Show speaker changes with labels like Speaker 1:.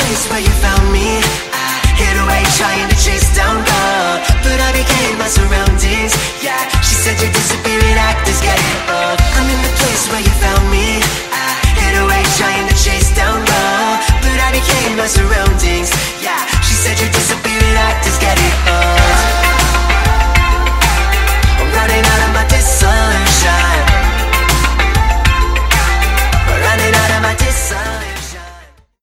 Speaker 1: place where you found me. I hid away trying to chase down gold, but I became my surroundings.